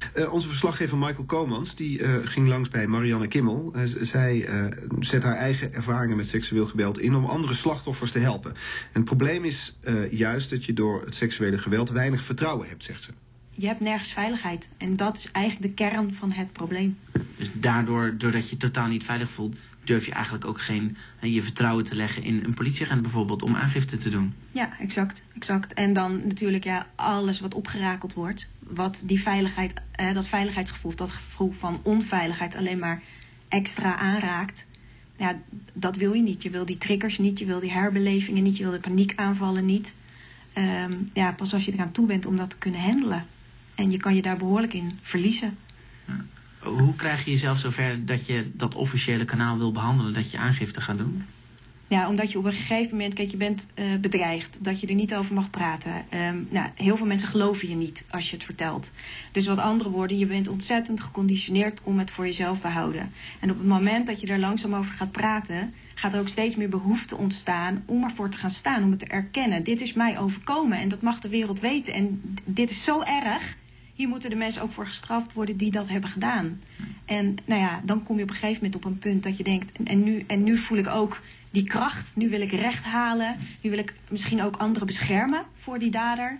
Onze verslaggever Michael Komans die ging langs bij Marianne Kimmel. Zij zet haar eigen ervaringen met seksueel geweld in om andere slachtoffers te helpen. En het probleem is juist dat je door het seksuele geweld weinig vertrouwen hebt, zegt ze. Je hebt nergens veiligheid. En dat is eigenlijk de kern van het probleem. Dus doordat je je totaal niet veilig voelt, durf je eigenlijk ook geen je vertrouwen te leggen in een politieagent bijvoorbeeld om aangifte te doen. Ja, exact. En dan natuurlijk alles wat opgerakeld wordt, wat die veiligheid, dat veiligheidsgevoel, dat gevoel van onveiligheid alleen maar extra aanraakt. Ja, dat wil je niet. Je wil die triggers niet, je wil die herbelevingen niet, je wil de paniekaanvallen niet. Pas als je eraan toe bent om dat te kunnen handelen. En je kan je daar behoorlijk in verliezen. Ja. Hoe krijg je jezelf zover dat je dat officiële kanaal wil behandelen, dat je aangifte gaat doen? Ja, omdat je op een gegeven moment, kijk, je bent bedreigd, dat je er niet over mag praten. Heel veel mensen geloven je niet als je het vertelt. Dus wat andere woorden, je bent ontzettend geconditioneerd om het voor jezelf te houden. En op het moment dat je er langzaam over gaat praten, gaat er ook steeds meer behoefte ontstaan om ervoor te gaan staan, om het te erkennen. Dit is mij overkomen en dat mag de wereld weten. En dit is zo erg. Hier moeten de mensen ook voor gestraft worden die dat hebben gedaan. En dan kom je op een gegeven moment op een punt dat je denkt, en nu voel ik ook die kracht. Nu wil ik recht halen. Nu wil ik misschien ook anderen beschermen voor die dader.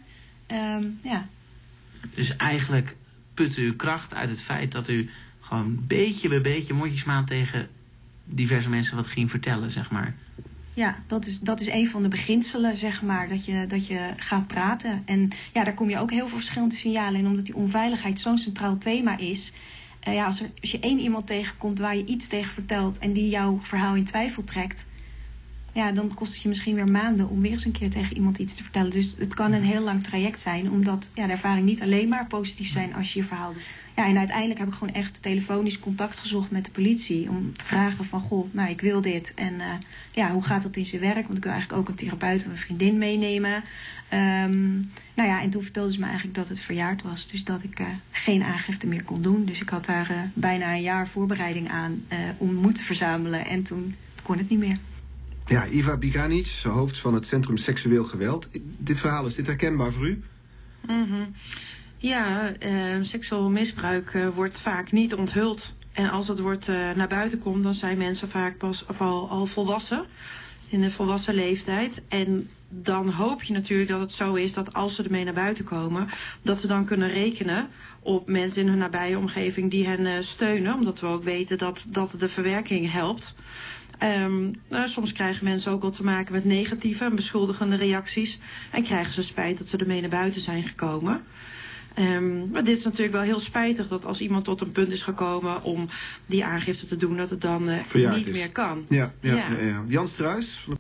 Dus eigenlijk put u kracht uit het feit dat u gewoon beetje bij beetje mondjesmaat tegen diverse mensen wat ging vertellen, zeg maar. Ja, dat is een van de beginselen, zeg maar, dat je gaat praten. En daar kom je ook heel veel verschillende signalen in, omdat die onveiligheid zo'n centraal thema is. Als je één iemand tegenkomt waar je iets tegen vertelt en die jouw verhaal in twijfel trekt, dan kost het je misschien weer maanden om weer eens een keer tegen iemand iets te vertellen. Dus het kan een heel lang traject zijn, omdat de ervaring niet alleen maar positief zijn als je je verhaal doet. En uiteindelijk heb ik gewoon echt telefonisch contact gezocht met de politie om te vragen van, ik wil dit. En hoe gaat dat in zijn werk? Want ik wil eigenlijk ook een therapeut of een vriendin meenemen. En toen vertelde ze me eigenlijk dat het verjaard was. Dus dat ik geen aangifte meer kon doen. Dus ik had daar bijna een jaar voorbereiding aan om moed te verzamelen. En toen kon het niet meer. Ja, Iva Biganic, hoofd van het Centrum Seksueel Geweld. Dit verhaal, is dit herkenbaar voor u? Mm-hmm. Ja, seksueel misbruik wordt vaak niet onthuld. En als het naar buiten komt, dan zijn mensen vaak al volwassen. In de volwassen leeftijd. En dan hoop je natuurlijk dat het zo is dat als ze ermee naar buiten komen, dat ze dan kunnen rekenen op mensen in hun nabije omgeving die hen steunen. Omdat we ook weten dat de verwerking helpt. Soms krijgen mensen ook wel te maken met negatieve en beschuldigende reacties. En krijgen ze spijt dat ze ermee naar buiten zijn gekomen. Maar dit is natuurlijk wel heel spijtig dat als iemand tot een punt is gekomen om die aangifte te doen, dat het dan niet meer kan. Ja. Jan Struijs